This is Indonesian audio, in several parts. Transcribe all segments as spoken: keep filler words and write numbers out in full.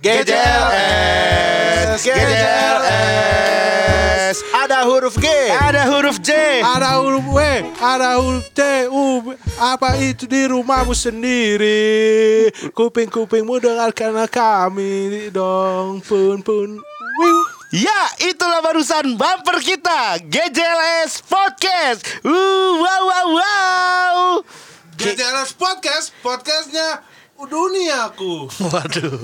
G J L S, G J L S. Ada huruf G, Ada huruf J, Ada huruf W, ada huruf T, U. Apa itu di rumahmu sendiri? Kuping-kupingmu dengarkan kami dong, pun pun. Wiu. Ya, itulah barusan bumper kita G J L S Podcast. Uh, wow wow wow. G J L S Podcast, podcastnya duniaku. Waduh.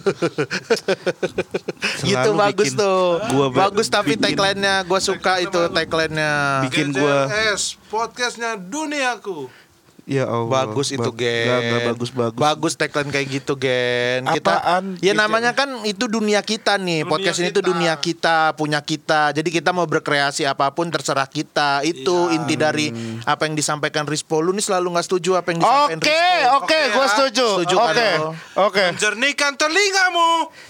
Gitu Selalu bagus bikin tuh. gua ber- bagus tapi bikin- tagline-nya gua suka itu tagline-nya. Bikin G J gua- L S podcastnya duniaku. Ya Allah. Bagus itu Ba- Gen. Enggak, enggak bagus bagus. Bagus tagline kayak gitu Gen. Kita Apaan? ya namanya kan itu dunia kita nih. Dunia Podcast ini kita. tuh dunia kita, punya kita. Jadi kita mau berkreasi apapun terserah kita. Itu Iya. inti dari apa yang disampaikan Rispo. Lu nih selalu enggak setuju apa yang disampaikan Oke, Rispo. oke, Oke, gua ya. setuju. Setuju kan Oke. lo? Oke. Menjernihkan telingamu.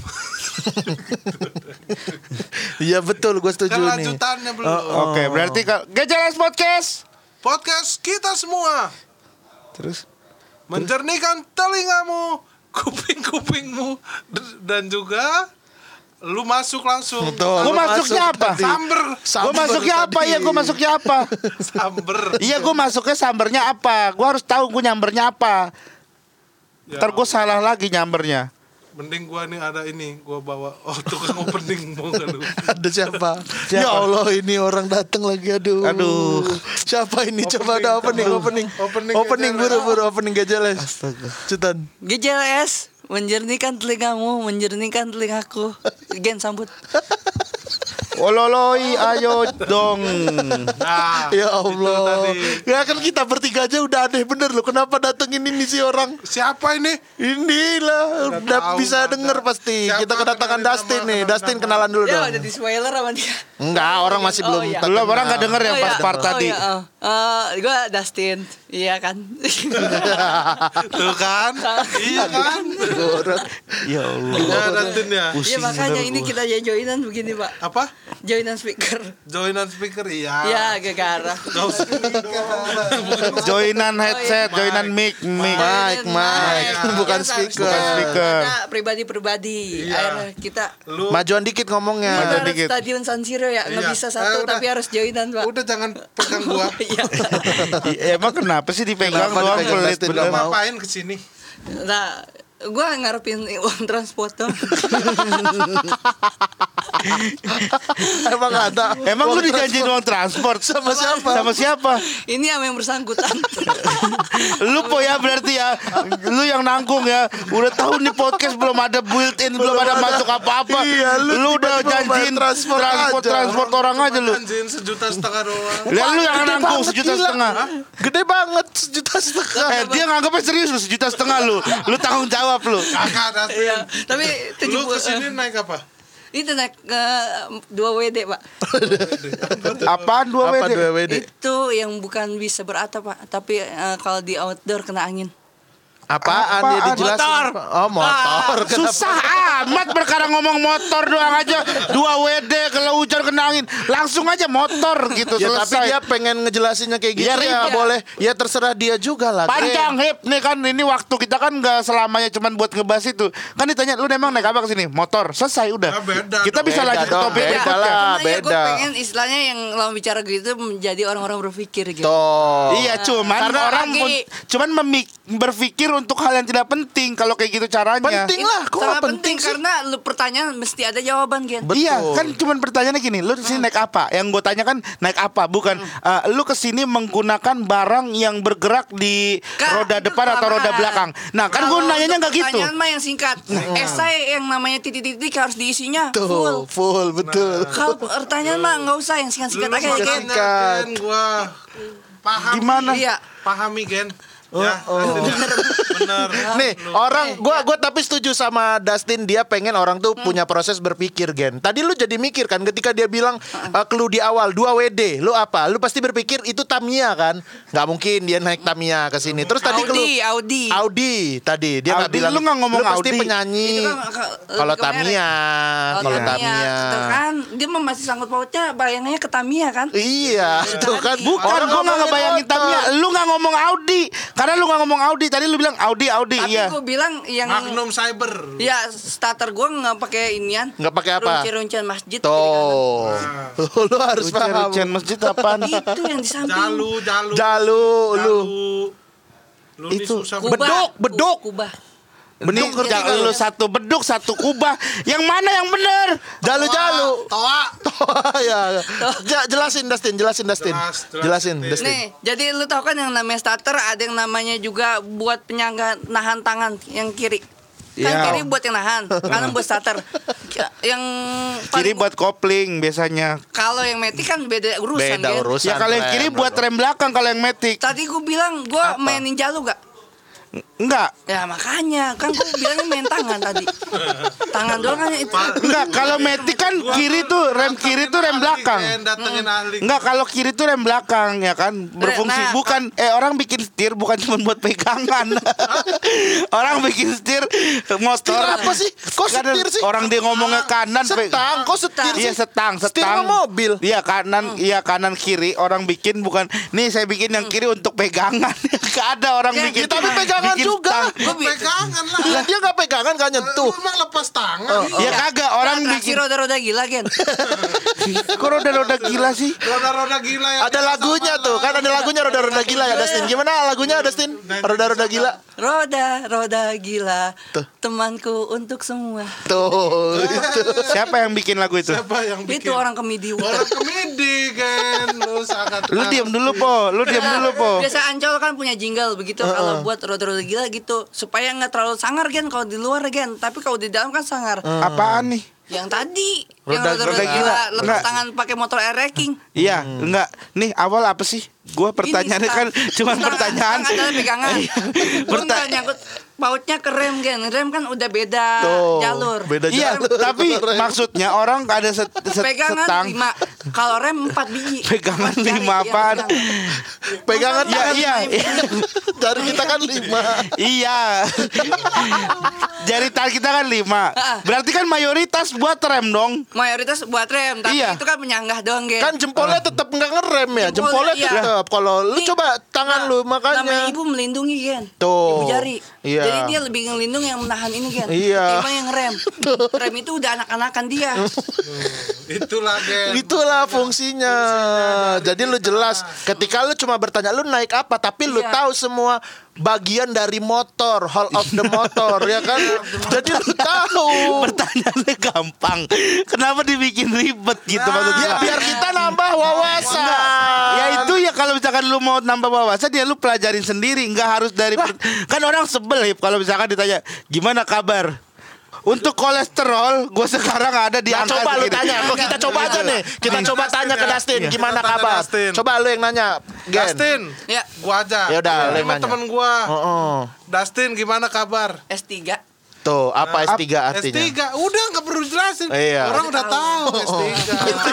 Iya betul, gua setuju nih. Kelanjutannya belum. Oh. Oke, berarti kalau G J L S Podcast. Podcast kita semua Terus menjernihkan telingamu, kuping-kupingmu, d- dan juga lu masuk langsung. Betul. gua Lu masuknya masuk apa? tadi. Samber, Gua Samber masuknya apa tadi. ya? Gua masuknya apa? samber. Iya, gua masuknya sambernya apa? Gua harus tahu gua nyambernya apa. Ya, Ntar gua salah lagi nyambernya. mending gua nih ada ini, gua bawa oh tukang opening mau nggak lu? Ada siapa? Siapa? Ya Allah ini orang datang lagi aduh. Aduh. Siapa ini? Coba ada opening, opening. Opening Opening G J L S. buru-buru opening G J L S. Astaga. Cetan. G J L S menjernihkan telingamu, menjernihkan telingaku. Gen sambut. Ololoi, ayo dong. Nah, Ya Allah. itu tadi. Ya kan kita bertiga aja udah aneh bener loh. Kenapa datengin ini sih orang? Siapa ini? Inilah Udah udah tahu, bisa udah denger ada. pasti. Siapa? Kita kedatangan Kenalin Dustin nama, nih. kenalin Dustin nama. kenalan dulu Ya dong. udah di spoiler sama dia. Enggak, orang masih Oh, belum. iya. tak Belum, kenal. orang nggak denger ya Oh, pas iya. part Oh, tadi. iya, oh. Eh, gue Dustin, iya kan? Tuh kan? Iya kan? Ya Allah. Ya Dustin ya. Iya makanya ini kita ya joinan begini pak, Apa? joinan speaker. Joinan speaker iya. Ya gegara. Gak usah. Joinan headset, Oh, iya. joinan mic, mic. Mic, mic, bukan Iya, speaker. Bukan speaker. Kita pribadi-pribadi. Iya. Akhirnya kita Lu Majuan dikit ngomongnya. kita Majuan harus dikit. stadion San Siro ya, nggak Iya. bisa Eh, satu udah. tapi harus joinan pak. udah jangan pegang gua. Iya. Ya, emang kenapa sih dipegang Kenapa doang dipegang pelit Dustin? bener? Nggak mau. Ngapain kesini? Nah, gue ngarepin uang transport dong. Emang ada. Emang lu dijanjiin uang transport Sama siapa? Sama siapa? Ini sama yang bersangkutan. Lu po ya berarti ya. Lu yang nanggung ya. Udah tahu nih podcast belum ada built in, belum ada masuk apa-apa. Iya, lu Lu udah tiba-tiba janjiin bayar transport transport aja. transport orang aja lu. Anjing sejuta setengah doang. Lihat lu yang Gede nanggung banget, sejuta gila. setengah. Gede banget sejuta setengah. Eh dia nganggapnya serius lu sejuta setengah lu. Lu tanggung jawab lu. Kakak Dustin. Iya, tapi tujuh Lu kesini naik apa? itu naik ke dua W D pak. Apaan dua W Apa D? dua W D? Itu yang bukan bisa beratap pak, tapi eh, kalau di outdoor kena angin. Apaan, dia Apaan? dijelasin? Motor. Oh, motor. Kenapa? Susah amat perkara ngomong motor doang aja. Dua W D kalau hujan kena angin. Langsung aja motor gitu Ya tapi selesai. dia pengen ngejelasinnya kayak gitu Ya, ya, ribet. boleh. Ya terserah dia juga lah. Panjang hip nih kan, ini waktu kita kan nggak selamanya cuman buat ngebahas itu. Kan ditanya lu emang naik apa ke sini? Motor. Selesai udah. Ya, beda Kita dong. bisa Beda lanjut ke dong, topik beda berikutnya. lah. Karena ya gue beda. pengen istilahnya yang lawan bicara gitu menjadi orang-orang berpikir gitu. Tuh. Iya, cuman Karena orang lagi- pun- cuman memik- berpikir untuk hal yang tidak penting kalau kayak gitu caranya. Penting Itu lah, kok sangat nggak penting penting sih? karena lu pertanyaan mesti ada jawaban Gen. Betul. Iya, kan cuman pertanyaannya gini, lu kesini naik apa? Yang gue tanya kan naik apa, bukan eh, lu kesini menggunakan barang yang bergerak di Kak, roda itu depan atau roda kelamaan. belakang. Nah, kan gue Kalau nanyanya untuk nggak gitu. Pertanyaan mah yang singkat. Esai yang namanya titik-titik harus diisinya Tuh, full. full, betul. Kalau pertanyaan mah nggak usah yang singkat-singkat Lu aja mau Gen. singkat. tanya, Gen, gua paham. Gimana? Iya. Pahami Gen. Ya, bener. Nih, orang gua gua tapi setuju sama Dustin, dia pengen orang tuh punya proses berpikir, Gen. Tadi lu jadi mikir kan ketika dia bilang uh, clue di awal dua W D, lu apa? Lu pasti berpikir itu Tamiya kan? Nggak mungkin dia naik Tamiya ke sini. Terus tadi Audi, clue Audi. Audi tadi dia nggak Audi, bilang lu nggak ngomong lu pasti Audi. penyanyi. Itu kan ke- Kalau lebih ke merek. Tamiya, kalau Tamiya. Tuh kan dia mah masih sangkut pautnya bayangannya ke Tamiya kan? Iya, itu kan Bukan, orang gue nggak ngomongin ngebayangin motor. Tamiya. Lu nggak ngomong Audi, karena lu nggak ngomong Audi. Tadi lu bilang Audi Audi Tapi iya. gue bilang yang Magnum Cyber. ya starter gue nggak pakai inian. Nggak pakai apa? Runcin-runcin masjid. kiri kanan. Tuh. Lu harus paham. Runcen masjid apaan? Itu yang di samping. Jalu, jalu. Jalu lu. Jalu. Lu ini Itu. susah Kubah. Beduk, beduk. Ku- Kubah. Beduk Beduk, jangan beduk. lu satu beduk satu kubah. Yang mana yang bener? Jalu-jalu. Toa. ya. Ja- jelasin Dustin, jelasin Dustin. Jelas, jelas, Jelasin Dustin. Dustin. Nih, jadi lu tahu kan yang namanya starter, ada yang namanya juga buat penyangga nahan tangan yang kiri. Kan Iya. kiri buat yang nahan, kanan buat starter. Yang Kiri paling- buat kopling biasanya. kalau yang metik kan beda urusan Beda kan. urusan. Ya kalau yang kiri buat rem belakang kalau yang matic. Tadi gue bilang gue mainin jalu gak? Enggak. Ya makanya kan gue bilangnya main tangan tadi. Tangan doang kan itu. Enggak, kalau matic kan kiri tuh rem kiri tuh rem belakang. Datengin ahli. Enggak, kalau kiri tuh rem belakang ya kan berfungsi Nah, bukan eh orang bikin setir bukan cuma buat pegangan. Orang bikin setir motor Setir apa sih? Kok Kan setir sih? Orang dia ngomongnya kanan pe- Setang, kok setir Iya sih? setang, Setir setang. mah mobil. Iya kanan, iya kanan kiri orang bikin bukan. Nih saya bikin yang kiri untuk pegangan. Gak ada orang Ya, bikin. ya, tapi pegangan bikin juga. stang. Gue bi- Pegangan lah. Lah dia nggak pegangan kan nyentuh. Lu emang lepas tangan. Ya kagak orang Atraksi bikin. roda-roda gila kan. Kok roda-roda gila sih? Roda-roda gila ya. Ada lagunya tuh, kan ada lagunya roda-roda gila ya Dustin. Gimana lagunya Dustin? Roda-roda gila. Roda, roda gila. Tuh. Temanku untuk semua. Tuh. Siapa yang bikin lagu itu? Siapa yang bikin? Itu orang kemidi. Orang kemidi kan. Lu sangat. Lu diam dulu po, lu diam dulu po. Biasa Ancol kan punya jingle begitu kalau buat roda-roda gila gitu supaya nggak terlalu sangar kan kalau di luar kan, tapi kalau di dalam kan sangar. Apaan nih? Yang tadi yang Roda- roda-roda roda gila gila. lepas Enggak. tangan pakai motor air racing. Iya, enggak. Nih awal apa sih? Gua pertanyaannya kan cuma pertanyaan. Kan adalah pegangan. Iya. Lu Perta- nggak nyangkut pautnya ke rem kan. Rem kan udah beda Tuh, jalur. beda Iya, jalur. tapi maksudnya orang ada set, set, Pegangan setang. lima. Kalau rem empat biji. Pegangan Empat jari, lima iya, apaan? Pegangan Iya, tangan. iya. Dari kita kan lima. Iya. Jari tangan kita kan lima. Ah. Berarti kan mayoritas buat rem dong. Mayoritas buat rem, tapi Iya. itu kan penyanggah doang kan. Kan jempolnya tetap nggak ngerem ya. Jempolnya, Jempolnya iya. tetap. Kalau lu Nih, coba tangan nah, lu Namanya makanya. ibu melindungi kan. Tuh. Ibu jari. Iya. Jadi dia lebih ngelindung yang menahan ini kan. Iya. Ketimbang yang rem. Rem itu udah anak-anakan dia. Itulah gen. Itulah fungsinya. Jadi lu jelas ketika lu cuma bertanya lu naik apa, tapi lu Iya. tahu semua bagian dari motor, hall of the motor ya kan. Jadi lu tahu. Pertanyaannya gampang. Kenapa dibikin ribet gitu Nah, maksudnya? Ya biar kita nambah wawasan. Ya itu ya kalau misalkan lu mau nambah wawasan ya lu pelajarin sendiri, nggak harus dari per- kan orang sebel ya kalau misalkan ditanya gimana kabar. Untuk kolesterol, gue sekarang ada di Nah, angka coba lu segini. tanya, kok kita coba aja nih. Kita coba tanya ke Dustin, Iya. gimana Kita tanya kabar? Dustin. Coba lu yang nanya, Gen. Dustin. Ya. Gua aja. Ya udah, lu Ini yang mah nanya. temen gua. Oh, Dustin gimana kabar? S tiga. tuh apa S tiga S artinya? tiga. Udah nggak perlu jelasin. Iya. Orang udah tahu S tiga.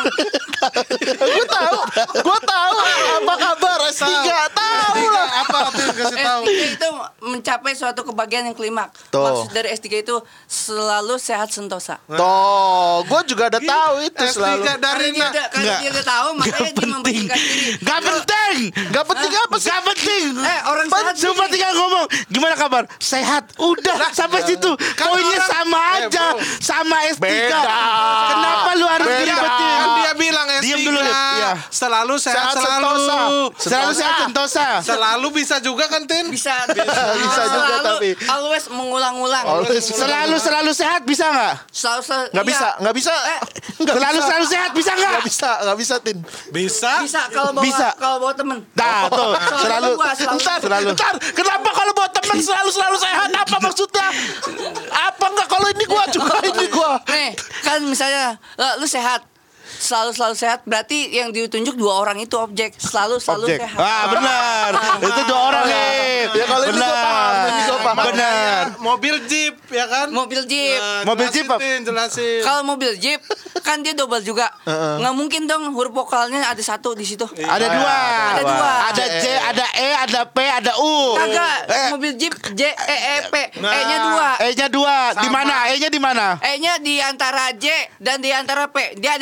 Gue tahu, gue tahu apa kabar S tiga, tahu lah. Apa Tin kasih S tahu? tiga itu mencapai suatu kebahagiaan yang klimak. Tuh. Maksud dari S tiga itu selalu sehat sentosa. Tuh, gue juga udah tahu itu S tiga selalu. dari Karena dia udah, karena Nggak. dia udah tahu makanya dia penting. membuktikan diri. Gak penting. Gak penting apa sih? Gak penting. Eh, orang sehat Cuma gini. tinggal ngomong gimana kabar? Sehat. Udah sampai situ. Kan Poinnya orang- sama Eh, aja. bro. Sama S tiga. Beda. Kenapa lu harus Beda. diribetin? Kan dia bilang S tiga. Diam dulu, Lip. Iya. Selalu sehat, Sehat selalu. sentosa. Selalu sehat sentosa. Selalu bisa juga kan Tin? Bisa, Bisa juga, selalu, tapi. always mengulang-ulang. Always. Selalu selalu sehat bisa nggak? Selalu, selalu Nggak iya. bisa, nggak bisa. Eh, Nggak Selalu bisa. selalu sehat bisa nggak? Nggak bisa, nggak bisa Tin. Bisa. Bisa kalau bawa Bisa. kalau bawa temen. Nah tuh selalu gua, selalu. Ntar, Selalu. ntar, kenapa kalau bawa teman selalu selalu sehat? Apa maksudnya? Apa enggak kalau ini gua juga ini gua? Nih, kan misalnya eh, lu sehat. Selalu selalu sehat berarti yang ditunjuk dua orang itu objek selalu selalu objek. sehat. Ah benar. Itu dua orang nih. Ya kalau ini gua paham, ini gua paham. Benar. Mobil Jeep ya kan? Mobil Jeep. Nah, Mobil jelasin, Jeep apa? Tin, jelasin. Kalau mobil Jeep kan dia double juga. Nggak mungkin dong huruf vokalnya ada satu di situ. Ada dua. Ada dua. Ada C, ada E, ada P, ada U. Kagak, Eh, mobil Jeep J E E P. Nah. E-nya dua. E-nya dua. Di Sama. mana? E-nya di mana? E-nya di antara J dan di antara P. Dia ada di tengah-tengah.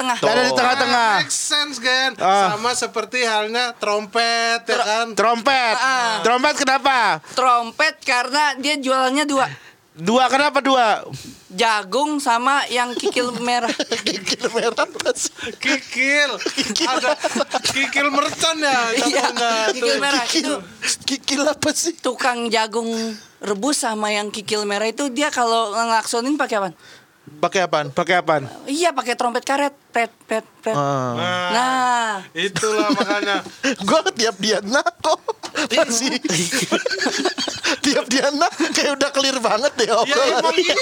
tengah-tengah. Ada di tengah-tengah. Make sense Gen. Ah. Sama seperti halnya trompet ya kan. Trompet. Ah. Trompet kenapa? Trompet karena dia jualannya dua. Dua kenapa dua? Jagung sama yang kikil merah. Kikil merah Mas. Kikil. Ada kikil mercon ya. Iya, jatuhnya tuh. kikil merah itu Kikil apa sih? tukang jagung rebus sama yang kikil merah itu dia kalau ngelaksonin pakai apa? Pakai apaan? Pakai apaan? Iya pakai trompet karet, pret, pret, pret. Ah. Nah, Nah, itulah makanya. Gua tiap dia nak kok masih tiap dia nak kayak udah clear banget deh Ya obrolan. emang gitu.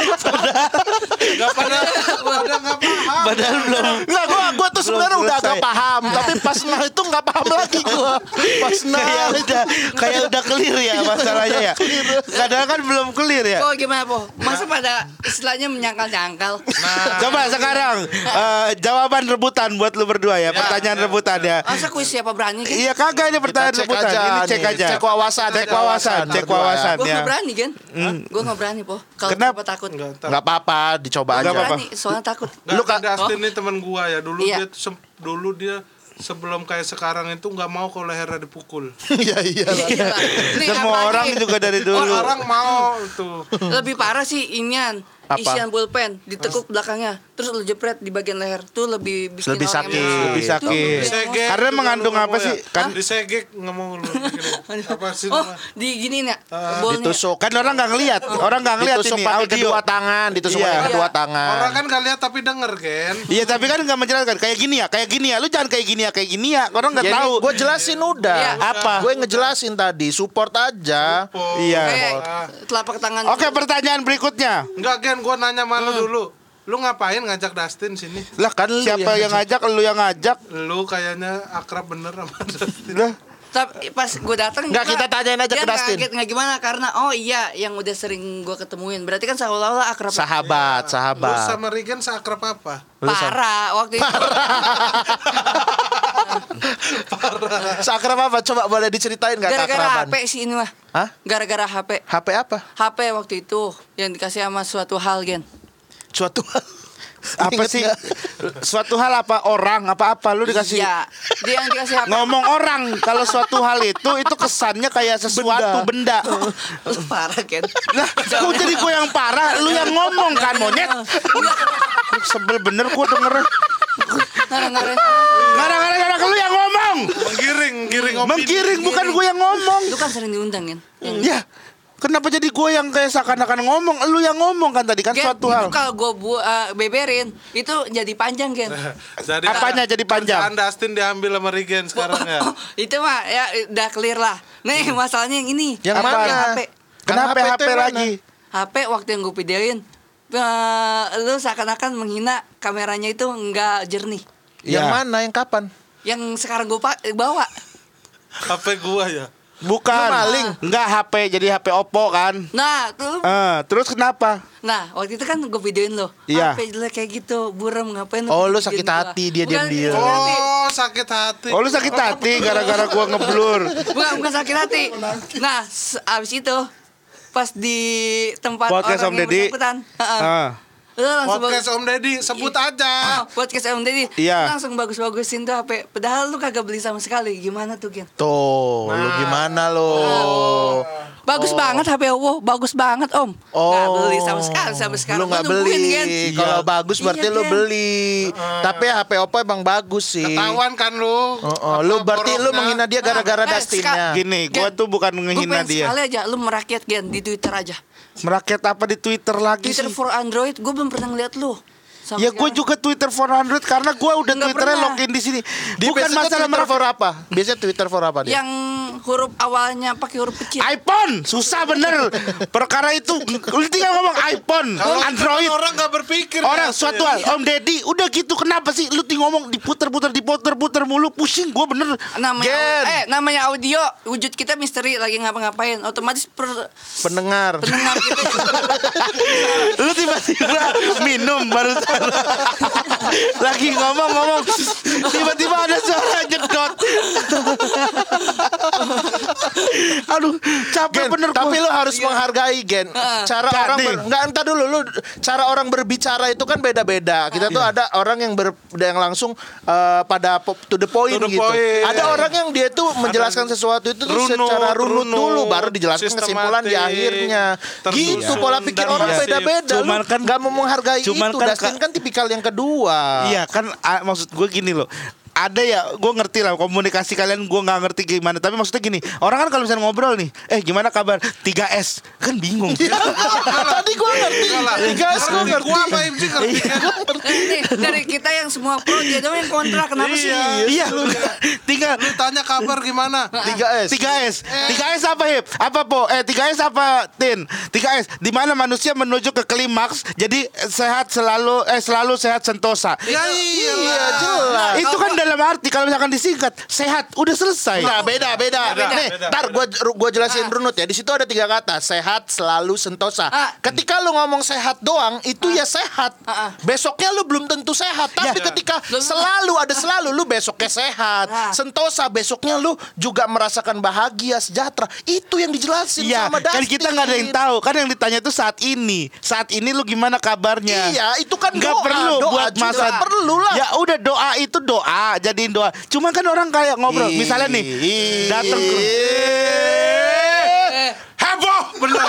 Gak pada pada nggak paham. Padahal belum. Enggak, gua gua tuh sebenarnya Belum udah agak selesai. paham, tapi pas nah itu nggak paham lagi gua. Pas nah Kayak udah kayak udah clear ya masalahnya ya. Kadang kan belum clear ya. oh gimana po? Masa pada istilahnya menyangkal-nyangkal? Coba sekarang eh, jawaban rebutan buat lu berdua ya, pertanyaan rebutan ya. Masa kuis siapa berani kan? Iya kagak ini pertanyaan cek rebutan. aja Ini cek nih. aja. Cek wawasan, Cek cek wawasan, wawasan cek berdua. wawasan Gue ya. nggak berani kan? Gue nggak berani po. Kalau Kenapa? siapa takut? Nggak tahu. Nggak apa-apa, dicoba Nggak aja. apa-apa. Berani, soalnya takut. Nggak, Lu, Kak. Dustin ini teman gua ya. Dulu Iya. dia sem- dulu dia sebelum kayak sekarang itu nggak mau kalau lehernya dipukul. Iya iya lah. Iya lah. Nih, Semua apalagi orang juga dari dulu. Orang mau tuh. lebih parah sih inian. Apa? Isian pulpen ditekuk belakangnya, terus lu jepret di bagian leher tuh lebih bikin Lebih orang sakit. emosi. Lebih Itu sakit. lebih Disegek emosi. Karena juga mengandung lu apa ngomong sih? ya. Kan Disegek nggak mau lu pikirin. Apa sih? Oh, nama? di gini ya, bolnya. Ditusuk. kan orang nggak ngelihat, orang nggak ngelihat Ditusuk ini pakai audio. kedua tangan, ditusuk Iya. pakai kedua Iya. tangan. Orang kan nggak lihat tapi denger kan. Iya tapi kan nggak menjelaskan kayak gini ya, kayak gini ya. Lu jangan kayak gini ya, kayak gini ya. Orang nggak tahu. Gue jelasin udah. Iya. Apa? Gue ngejelasin tadi, support aja. Oh, Iya. Kayak ah. telapak tangan. Oke pertanyaan berikutnya. Enggak Gen, gua nanya malu dulu. Lu ngapain ngajak Dustin sini? Lah Kan lu siapa yang yang ngajak? Lu yang ngajak. Lu kayaknya akrab bener sama Dustin. Lah Tapi pas gue datang Nggak, kita tanyain aja dia ke Dustin. kaget nggak gimana karena oh iya yang udah sering gue ketemuin. Berarti kan seolah-olah akrab. Sahabat, Lu sahabat. sama Regen seakrab apa? Parah waktu itu. Seakrab apa? Coba boleh diceritain nggak Gara-gara H keakraban? P sih ini mah. Hah? Gara-gara H P. H P apa? H P waktu itu yang dikasih sama suatu hal Gen. Suatu hal. apa Ingat sih? nggak? Suatu hal apa orang apa apa lu dikasih Iya. Dia yang dikasih H P. ngomong orang kalau suatu hal itu itu kesannya kayak sesuatu benda. Lu parah Gen. Lah, kok jadi gue yang parah, lu yang ngomong kan monyet. Sebel bener gue denger. Ngarang-ngarang. Gara-gara lu yang ngomong. Menggiring, giring opini. Menggiring bukan gue yang ngomong. Lu kan sering diundang Gen. Yang Ya, kenapa jadi gue yang kayak seakan-akan ngomong? Lu yang ngomong kan tadi kan Gen, suatu itu hal. kalau gue bu uh, beberin itu jadi panjang Gen. Jadi Apanya jadi panjang? kerjaan Dustin diambil sama Regen sekarang ya. Oh, itu mah ya udah clear lah. Nih masalahnya yang ini. Yang Apa? mana? Yang H P. Kenapa H P H P itu yang lagi? H P waktu yang gue videoin eh, lu seakan-akan menghina kameranya itu enggak jernih. Yang Ya. mana? Yang kapan? Yang sekarang gue pak bawa. H P gua ya. Bukan. Lu maling. Enggak H P, jadi H P Oppo kan. Nah, tuh. Eh, terus kenapa? Nah, waktu itu kan gue videoin lo. Iya. H P jelek kayak gitu, buram ngapain Oh, lu videoin sakit gua? hati, dia Bukan, diam-diam. sakit hati. Oh, sakit hati. Oh, lu sakit hati gara-gara gua ngeblur. Bukan, bukan sakit hati. Nah, se- abis itu pas di tempat Podcast orang Om yang Deddy. bersangkutan, heeh. Ah. Lu langsung Podcast Om Deddy, sebut aja. Oh, podcast Om Deddy. Iya. Lu langsung bagus-bagusin tuh H P. Padahal lu kagak beli sama sekali. Gimana tuh, Gen? Tuh, lu gimana lo? Bagus banget H P Oppo, bagus banget Om. Oh, Nggak beli sama sekali sampai sekarang. Lu nggak Gua nungguin, beli. Gen. Kalau Iya. bagus berarti Iya, lu Gen. beli. Tapi H P Oppo emang bagus sih. Ketahuan kan lu. Oh, oh, lu Apa berarti lu boroknya? menghina dia gara-gara Eh, Dustinnya. Gini, gua Gen, tuh bukan Gue ngehina pengen dia. sekali aja lu merakyat Gen di Twitter aja. Merakyat apa di Twitter lagi Twitter sih? for Android, gue belum pernah ngeliat lu. Sampai Ya gue sekarang. juga Twitter for Android karena gue udah Nggak Twitternya pernah. login di sini. Dia Bukan biasanya masalah Twitter merah for apa? Biasanya Twitter for apa dia? Yang huruf awalnya pakai huruf kecil. iPhone susah bener. Perkara itu lu tinggal ngomong iPhone, Kalau Android. kan orang nggak berpikir. Orang ya. suatu hal, Om Deddy, udah gitu kenapa sih lu tinggal ngomong diputer-puter, diputer-puter mulu, pusing gue bener. Namanya Gen. eh namanya audio, wujud kita misteri lagi ngapa-ngapain, otomatis per, Pendengar. pendengar kita. Lu tiba-tiba minum barusan. Lagi ngomong-ngomong Tiba-tiba ada suara jedot. Aduh, capek Gen, bener tapi gua. lu harus menghargai Gen. Cara Gak orang nih. ber, nggak entar dulu lu cara orang berbicara itu kan beda-beda. Kita tuh ada orang yang ber, yang langsung eh, pada po- to the point To the gitu. point. Ada orang yang dia tuh menjelaskan sesuatu itu tuh runut, secara runut, runut, dulu baru dijelaskan kesimpulan di sistematik, akhirnya. Gitu tersusun, pola pikir dan orang masif. beda-beda. Lu Cuman kan- nggak mau menghargai cuman itu. kan Dustin ka- kan tipikal yang kedua. Iya kan ah, maksud gue gini loh. Ada ya, gue ngerti lah komunikasi kalian, gue nggak ngerti gimana. Tapi maksudnya gini, orang kan kalau misalnya ngobrol nih, eh gimana kabar? tiga S kan bingung. Tadi gue ngerti. Tiga S gue ngerti. Gua apa M C ngerti kan? Nih, dari kita yang semua pro dia doang yang kontra. Kenapa sih? Iya, lu tinggal Lu tanya kabar gimana? Tiga S. tiga S. tiga S apa Hip? Apa Po? Eh tiga S apa Tin? tiga S di mana manusia menuju ke klimaks. Jadi eh, sehat selalu eh selalu sehat sentosa. Ya iya. Iya jelas. Itu kan dalam arti kalau misalkan disingkat sehat udah selesai. Nah, beda, beda. Beda, Nih, beda. ntar gua gua jelasin runut ya. Di situ ada tiga kata, sehat, selalu, sentosa. Ah. Ketika lu ngomong sehat doang, itu ya sehat. Ah, ah. Besoknya lu belum tentu sehat, tapi Ya. ketika Belum- selalu ada selalu, lu besoknya sehat. Ah. Sentosa besoknya lu juga merasakan bahagia, sejahtera. Itu yang dijelasin Iya, sama Dustin. kan kita nggak ada yang tahu. Kan yang ditanya itu saat ini. Saat ini lu gimana kabarnya? Iya, itu kan nggak doa. perlu Doa buat juga masa. perlu lah. Ya udah doa itu doa, jadiin doa. Cuma kan orang kayak ngobrol, misalnya nih, datang ke Eh, Heboh bener.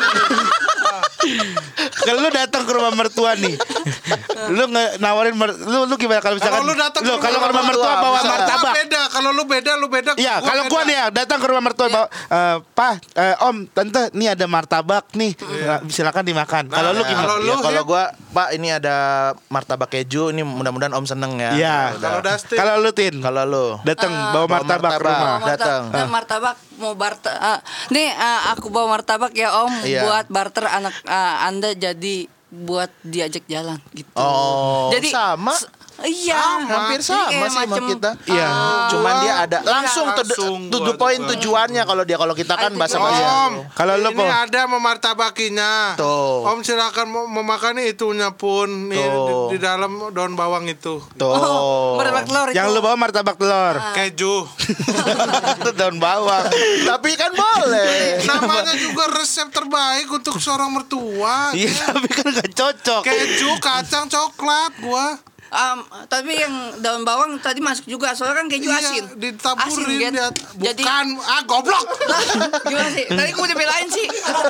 kalau lu datang ke rumah mertua nih, lu nge- nawarin mer- lu lu gimana kalau misalkan Kalau lu datang lu ke kalau ke rumah rumah mertua mertua, bawa bisa. martabak. Beda. Kalau lu beda, lu beda. Iya, kalau gua beda. nih ya datang ke rumah mertua bawa, eh, Pak, eh, Om, Tante, nih ada martabak nih, Nah, silakan dimakan. Kalau lu Nah, gimana? kalau lu, Ya, kalau Hip? gua, Pak, ini ada martabak keju, ini mudah-mudahan Om seneng ya. Iya. Udah. Kalau Dustin. Kalau lu Tin, Kalau lu datang Ah. bawa Bawa martabak ke martabak. rumah. Bawa Datang. martabak, nah, martabak mau barter. ah, nih ah, aku bawa martabak ya Om Iya. buat barter anak ah, Anda jadi buat diajak jalan gitu. Oh, sama. s- Iya, Hampir Jadi sama kayak sih sama macem, kita. Iya. ah, Cuman dia ada langsung to the, langsung to the gua point juga. tujuannya kalau dia kalau kita kan Ah, bahasa tujuan. bahasa. Om, Kalau lu, ini Po? ada memartabakinya. Tuh. Om silakan mau memakan itunya pun nih di, Tuh. di dalam daun bawang itu. Tuh. Oh, martabak telur itu. Yang lu bawa martabak telur. Keju. Itu daun bawang. Tapi kan boleh. Namanya juga resep terbaik untuk seorang mertua. Iya, tapi kan gak cocok. Keju, kacang, coklat, gua. Um, tapi yang daun bawang tadi masuk juga soalnya kan keju asin. Iya, ditaburin Gen. dia. Jadi Bukan, ah goblok. Lah, gimana sih? Tadi gue udah belain sih.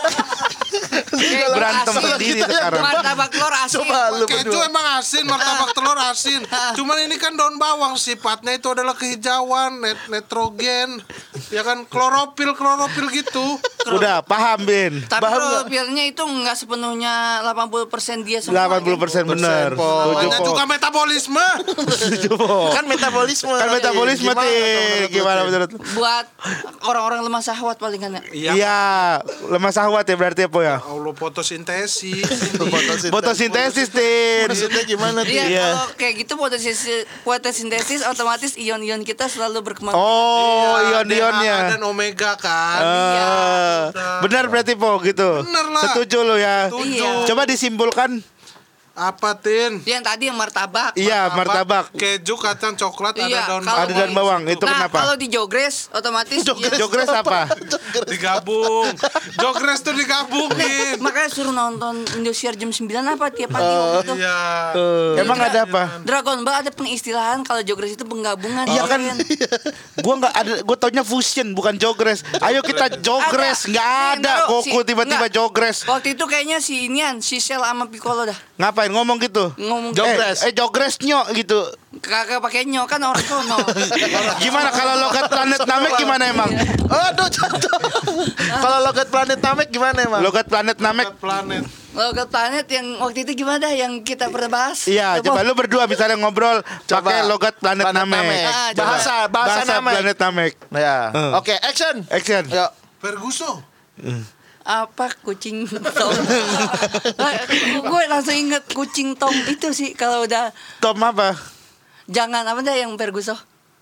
Keju Berantem asin. sendiri Kita yang sekarang. Martabak telur asin. Coba lu Keju berdua. emang asin, martabak telur asin. Cuman ini kan daun bawang, sifatnya itu adalah kehijauan, net nitrogen, ya kan klorofil klorofil gitu. Udah paham, Bin. Tapi Paham nggak? klorofilnya itu nggak sepenuhnya delapan puluh persen dia semua. delapan puluh persen bener. Po. Tujuh Namanya po. juga metabolisme. Tujuh po. Kan metabolisme. Kan metabolisme, Gimana Tin. menurut lu, Gimana Tin? menurut lu? Buat orang-orang lemah syahwat palingan ya. Iya. Iya, lemah syahwat ya berarti apa ya? Allah fotosintesis. Fotosintesis. Fotosintesis, Tin. Maksudnya gimana tuh? Iya, Iya. kalau kayak gitu fotosintesis, fotosintesis otomatis ion-ion kita selalu berkembang. Oh, Iya, ion-ionnya. D H A dan omega kan. Eh, benar berarti po gitu. Bener lah. Setuju lo ya. Setuju. Iya. Coba disimpulkan. Apa Tin? Yang tadi yang martabak. Iya, martabak. Keju, kacang, coklat, Iya, ada daun kalau Ada daun bawang. Itu Nah, kenapa? kalau di jogres otomatis ya- Jogres apa? digabung. Jogres tuh digabungin. makanya suruh nonton Indosiar jam sembilan apa tiap pagi waktu itu. Iya. Emang ada apa? Dragon Ball ada pengistilahan kalau jogres itu penggabungan. Iya kan, Kalian. gua nggak ada, gua taunya fusion bukan jogres. Ayo kita jogres, nggak Nih, ada. Naro, Goku si- tiba-tiba nggak. jogres. Waktu itu kayaknya si Inian, si Cell sama Piccolo dah Ngapain ngomong gitu? ngomong Jogres. Eh, eh jogres nyok gitu. kagak pakai nyo kan orang sono. Gimana kalau logat planet Namek gimana emang? Aduh, jatuh. Kalau logat planet Namek gimana emang? Logat planet Namek. Planet. Logat planet yang waktu itu gimana yang kita pernah bahas? Iya, coba lu berdua misalnya ngobrol Coba. pakai logat planet, Planet Namek. Namek. Ah, coba. bahasa, bahasa, Namek. planet Namek. Ya. Eh. Oke, action. Action. Yuk. Ferguson. Apa kucing Tom? Gue langsung inget kucing Tom itu sih kalau udah Tom apa? jangan apa dah yang Ferguson.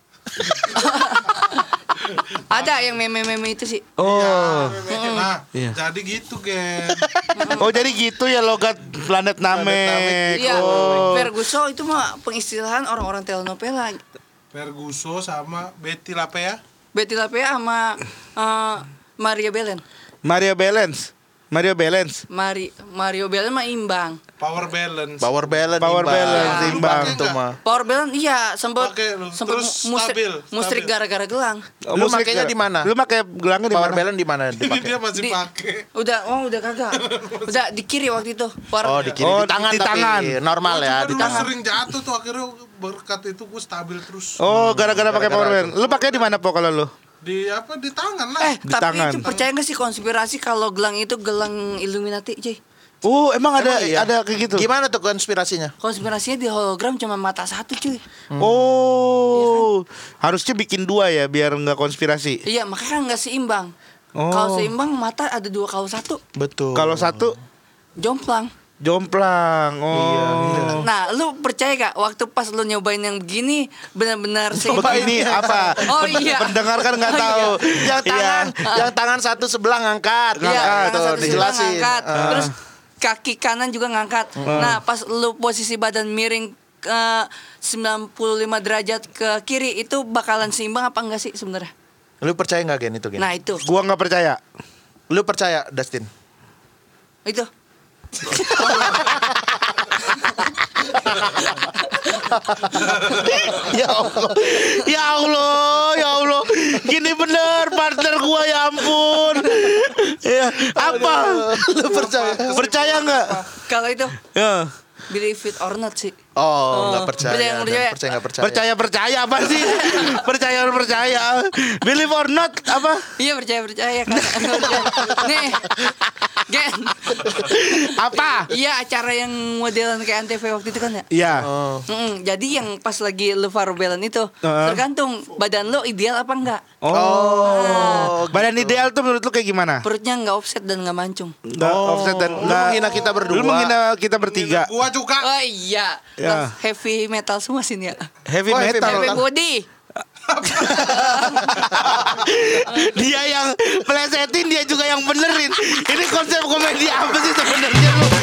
Ada yang meme-meme itu sih. Oh. Nah, Iya. jadi gitu, Gen. Oh, jadi gitu ya logat planet Namek. Iya, Oh. Ferguson itu mah pengistilahan orang-orang telenovela. Ferguson sama Betty Lapea. Betty Lapea sama eh, Maria Belen. Maria Balance. Mario Balance. Mari Mario Belen mah imbang. Power balance. Power balance Power imbang. balance, imbang. Itu mah. Power Belen iya sempat Pakai lu. sempat Terus musrik, stabil, musrik stabil. gara-gara gelang. Lu Musik makainya gak? di mana? Lu pakai gelangnya di Power mana? balance di mana Ini dipakai? dia masih Di- pakai. Udah oh udah kagak. Udah di kiri waktu itu. Power Oh, di kiri Oh, di tangan di tapi tangan. normal Gua ya, juga di dulu tangan. sering jatuh tuh akhirnya berkat itu gue stabil terus. Oh, gara-gara pakai power Gara-gara balance. Lu pakai di mana po kalau lu? Di apa di tangan lah. Eh, Di tapi tangan. itu percaya gak sih konspirasi kalau gelang itu gelang Illuminati, cuy? Oh, emang ada Emang iya? ada kayak gitu. Gimana tuh konspirasinya? Konspirasinya di hologram cuma mata satu, cuy. Oh, harusnya bikin dua ya biar nggak konspirasi. Iya, makanya kan nggak seimbang. Oh. Kalau seimbang mata ada dua, kalau satu Betul. Kalau satu jomplang. jomplang. Oh. Nah, lu percaya gak waktu pas lu nyobain yang begini benar-benar seimbang? Begini apa? Oh, Pen- iya. Pendengar kan nggak Oh, tahu. yang tangan, Iya. yang tangan satu sebelah ngangkat. Iya, Ngangkat tangan tuh, satu sebelah dijelasin. ngangkat. Ah. Terus kaki kanan juga ngangkat. Nah, pas lu posisi badan miring ke sembilan puluh lima derajat ke kiri itu bakalan seimbang apa enggak sih sebenarnya? Lu percaya nggak Gen itu Gen? Nah, itu. Gua nggak percaya. Lu percaya Dustin? Itu. Ya Allah. Ya Allah, ya Allah. Gini bener partner gua ya ampun. Ya, apa? Lu percaya? Percaya nggak? Kalau itu Ya. believe it or not sih. Oh, nggak Oh, percaya. beda yang Dan percaya. percaya nggak percaya? Percaya percaya apa sih? Percaya or percaya? Believe or not apa? Iya percaya percaya kan. Nih, Gen. Apa? Iya acara yang modelan kayak Antv waktu itu kan ya. Iya. Oh. Mm-mm, jadi yang pas lagi lu farobelan itu Heeh. tergantung badan lu ideal apa enggak. Oh. Badan ideal tuh menurut lu kayak gimana? Perutnya nggak offset dan nggak mancung. Nggak offset dan Lu nggak- menghina kita berdua. Lu menghina kita bertiga. Gua juga. Oh iya, Ya. heavy metal semua sini ya. Heavy Oh, heavy metal. Heavy metal. body. Dia yang plesetin, dia juga yang benerin. Ini konsep komedi apa sih sebenarnya lu?